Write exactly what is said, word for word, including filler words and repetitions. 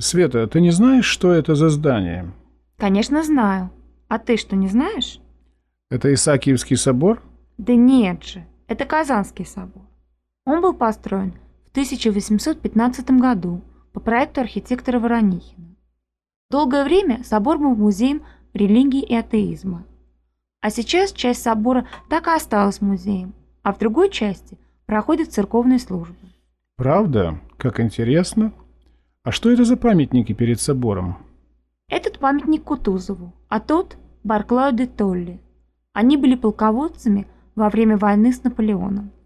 Света, ты не знаешь, что это за здание? Конечно, знаю. А ты что, не знаешь? Это Исаакиевский собор? Да нет же, это Казанский собор. Он был построен в тысяча восемьсот пятнадцатом году по проекту архитектора Воронихина. Долгое время собор был музеем религии и атеизма. А сейчас часть собора так и осталась музеем, а в другой части проходят церковные службы. Правда? Как интересно. А что это за памятники перед собором? Этот памятник Кутузову, а тот – Барклаю де Толли. Они были полководцами во время войны с Наполеоном.